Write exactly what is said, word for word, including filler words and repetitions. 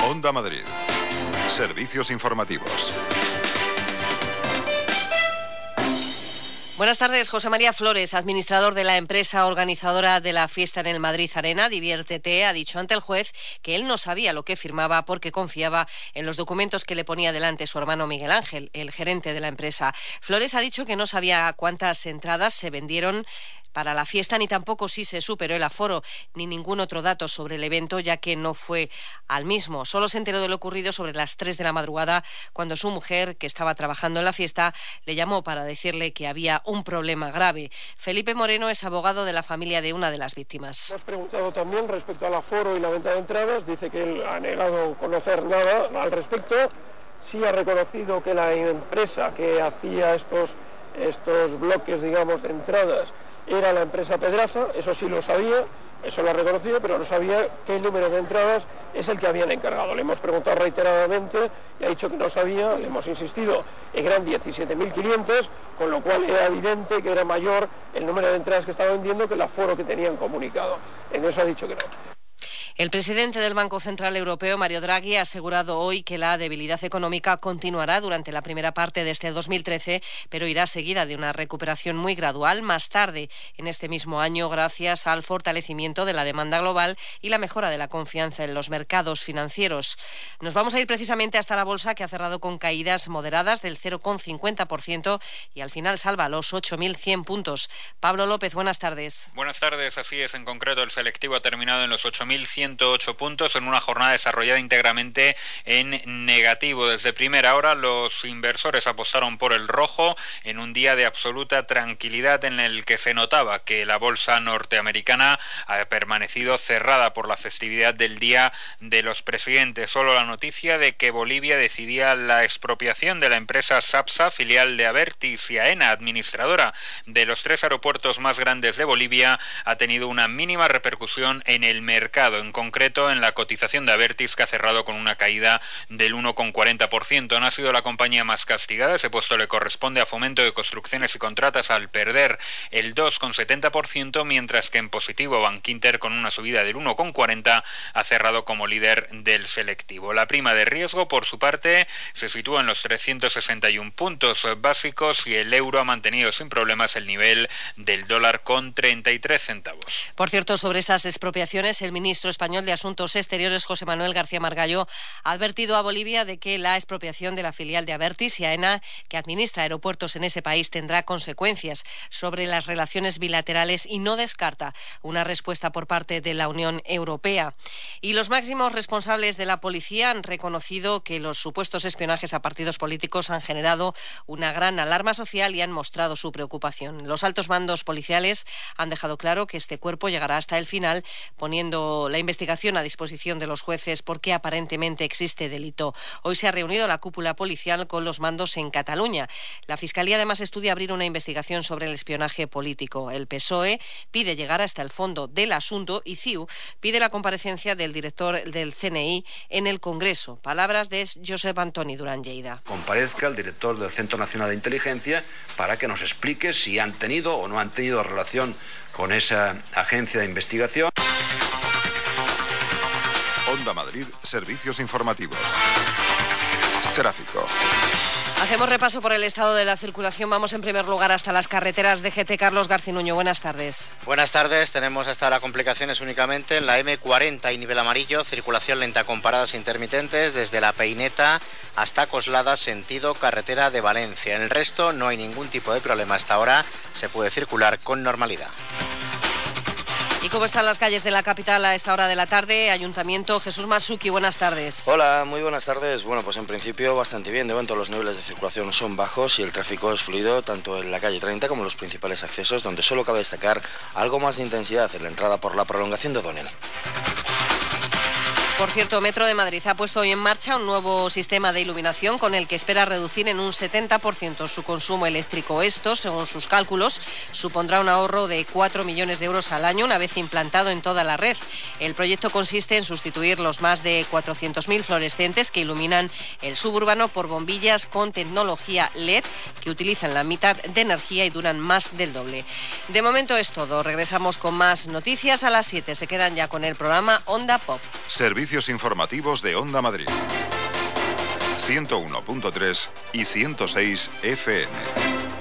Onda Madrid. Servicios informativos. Buenas tardes. José María Flores, administrador de la empresa organizadora de la fiesta en el Madrid Arena, Diviértete, ha dicho ante el juez que él no sabía lo que firmaba porque confiaba en los documentos que le ponía delante su hermano Miguel Ángel, el gerente de la empresa. Flores ha dicho que no sabía cuántas entradas se vendieron para la fiesta, ni tampoco si se superó el aforo, ni ningún otro dato sobre el evento, ya que no fue al mismo. Solo se enteró de lo ocurrido sobre las tres de la madrugada, cuando su mujer, que estaba trabajando en la fiesta, le llamó para decirle que había un problema grave. Felipe Moreno es abogado de la familia de una de las víctimas. Hemos preguntado también respecto al aforo y la venta de entradas. Dice que él ha negado conocer nada al respecto. Sí ha reconocido que la empresa que hacía estos, estos bloques, digamos, de entradas era la empresa Pedraza, eso sí lo sabía, eso lo ha reconocido, pero no sabía qué número de entradas es el que habían encargado. Le hemos preguntado reiteradamente y ha dicho que no sabía, le hemos insistido en que eran diecisiete mil quinientos, con lo cual era evidente que era mayor el número de entradas que estaba vendiendo que el aforo que tenían comunicado. En eso ha dicho que no. El presidente del Banco Central Europeo, Mario Draghi, ha asegurado hoy que la debilidad económica continuará durante la primera parte de este dos mil trece, pero irá seguida de una recuperación muy gradual más tarde en este mismo año, gracias al fortalecimiento de la demanda global y la mejora de la confianza en los mercados financieros. Nos vamos a ir precisamente hasta la bolsa, que ha cerrado con caídas moderadas del cero coma cincuenta por ciento y al final salva los ocho mil cien puntos. Pablo López, buenas tardes. Buenas tardes, así es. En concreto, el selectivo ha terminado en los ocho mil ciento ocho puntos en una jornada desarrollada íntegramente en negativo. Desde primera hora los inversores apostaron por el rojo en un día de absoluta tranquilidad en el que se notaba que la bolsa norteamericana ha permanecido cerrada por la festividad del Día de los Presidentes. Solo la noticia de que Bolivia decidía la expropiación de la empresa SAPSA, filial de Abertis, y AENA, administradora de los tres aeropuertos más grandes de Bolivia, ha tenido una mínima repercusión en el mercado. En concreto en la cotización de Abertis, que ha cerrado con una caída del uno coma cuarenta por ciento. No ha sido la compañía más castigada, ese puesto le corresponde a Fomento de Construcciones y Contratas al perder el dos coma setenta por ciento, mientras que en positivo Bankinter, con una subida del uno coma cuarenta por ciento, ha cerrado como líder del selectivo. La prima de riesgo, por su parte, se sitúa en los trescientos sesenta y uno puntos básicos y el euro ha mantenido sin problemas el nivel del dólar con treinta y tres centavos. Por cierto, sobre esas expropiaciones, el ministro español de Asuntos Exteriores, José Manuel García Margallo, ha advertido a Bolivia de que la expropiación de la filial de Abertis y AENA, que administra aeropuertos en ese país, tendrá consecuencias sobre las relaciones bilaterales y no descarta una respuesta por parte de la Unión Europea. Y los máximos responsables de la policía han reconocido que los supuestos espionajes a partidos políticos han generado una gran alarma social y han mostrado su preocupación. Los altos mandos policiales han dejado claro que este cuerpo llegará hasta el final, poniendo la investigación a disposición de los jueces porque aparentemente existe delito. Hoy se ha reunido la cúpula policial con los mandos en Cataluña. La Fiscalía además estudia abrir una investigación sobre el espionaje político. El P S O E pide llegar hasta el fondo del asunto y C I U pide la comparecencia del director del C N I en el Congreso. Palabras de Josep Antoni Durán Lleida. Comparezca el director del Centro Nacional de Inteligencia para que nos explique si han tenido o no han tenido relación con esa agencia de investigación. Onda Madrid, servicios informativos. Tráfico. Hacemos repaso por el estado de la circulación. Vamos en primer lugar hasta las carreteras de G T. Carlos Garcinuño, buenas tardes. Buenas tardes. Tenemos hasta ahora complicaciones únicamente en la eme cuarenta y nivel amarillo, circulación lenta con paradas intermitentes desde La Peineta hasta Coslada, sentido carretera de Valencia. En el resto no hay ningún tipo de problema hasta ahora, se puede circular con normalidad. ¿Y cómo están las calles de la capital a esta hora de la tarde? Ayuntamiento, Jesús Masuki, buenas tardes. Hola, muy buenas tardes. Bueno, pues en principio bastante bien. De momento los niveles de circulación son bajos y el tráfico es fluido tanto en la calle treinta como en los principales accesos, donde solo cabe destacar algo más de intensidad en la entrada por la prolongación de O'Donnell. Por cierto, Metro de Madrid ha puesto hoy en marcha un nuevo sistema de iluminación con el que espera reducir en un setenta por ciento su consumo eléctrico. Esto, según sus cálculos, supondrá un ahorro de cuatro millones de euros al año una vez implantado en toda la red. El proyecto consiste en sustituir los más de cuatrocientos mil fluorescentes que iluminan el suburbano por bombillas con tecnología L E D que utilizan la mitad de energía y duran más del doble. De momento es todo. Regresamos con más noticias a las siete. Se quedan ya con el programa Onda Pop. Servicios informativos de Onda Madrid. ciento uno punto tres y ciento seis F M.